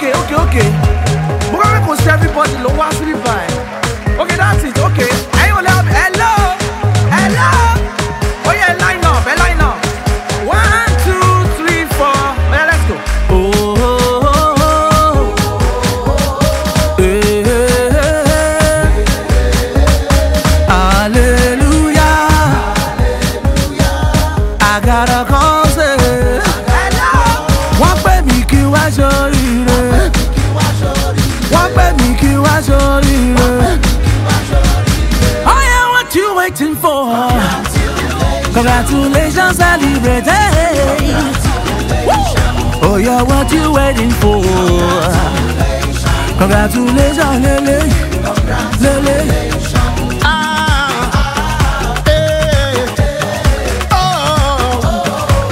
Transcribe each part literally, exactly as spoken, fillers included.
okay, okay, okay. We're gonna go see everybody low one three five. Okay, that's it, okay. Hey, hello, hello. Oh yeah, line up, line up. One, two, three, four. Oh yeah, let's go. Oh, oh, oh, oh. Yeah. Hallelujah. I gotta call say hello. One baby kí wá ṣoríire. One baby kí wá ṣoríire. Oh yeah, what you waiting for? Congratulations, celebrate. Hey. Oh yeah, what you waiting for? Congratulations, lele, lele. Ah, hey. Oh,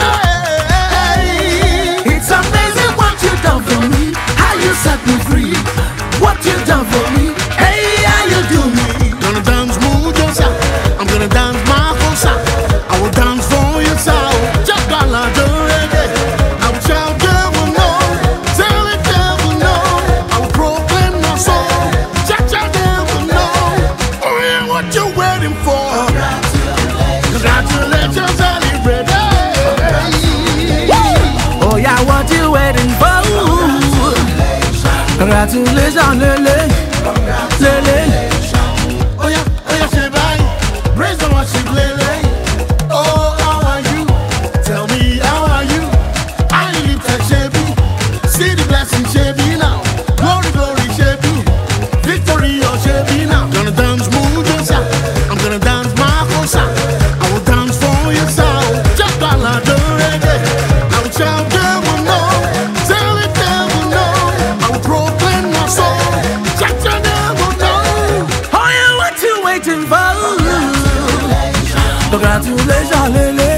hey. It's amazing what you done for me. How you set me free. What you done for me. Hey, how you do me? Gonna dance move yourself. I'm gonna dance my whole self. I will dance for yourself. Just gonna do it. I will shout, devil no. Tell it, devil no. I will proclaim my soul. Shout, shout, devil no. Oh yeah, what you waiting for? Congratulations, celebrate. Oh yeah, what you waiting for? Congratulations, lele, lele. Oh yeah, oh yeah, she bye. Praise the worship, lele. Oh, how are you? Tell me, how are you? I live at Shebi. See the blessing, Shebi now. Glory, glory, Shebi. Victory, oh Shebi now. Gonna dance, move yourself. I'm gonna dance my whole self. I will dance for yourself. Just gonna do it. I will shout, devil no. Tell it, devil no. I will proclaim my soul. Shout, shout, devil no. Oh yeah, what you waiting for? Congratulations, lele.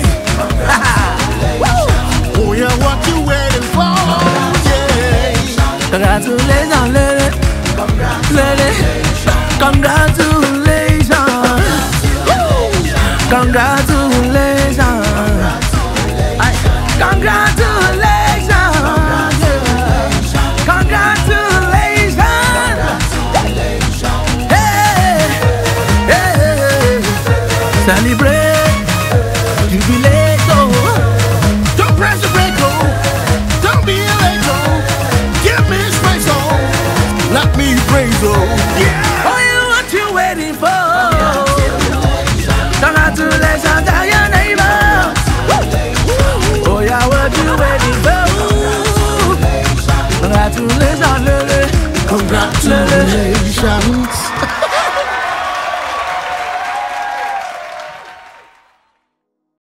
Oh yeah, what you waiting for? Yeah. Congratulations, lele, lele. Congratulations, congratulations, Ay, congratulations, yeah. Congratulations. Hey, hey, celebrate, jubilate, oh. Don't press the brake, oh. Don't be late, oh. Give me space, oh. Let me praise, oh. Yeah. Oh, yeah, what you waiting for? Congratulations, tell your neighbor. Oh yeah, what you waiting for? Congratulations, lele. Congratulations.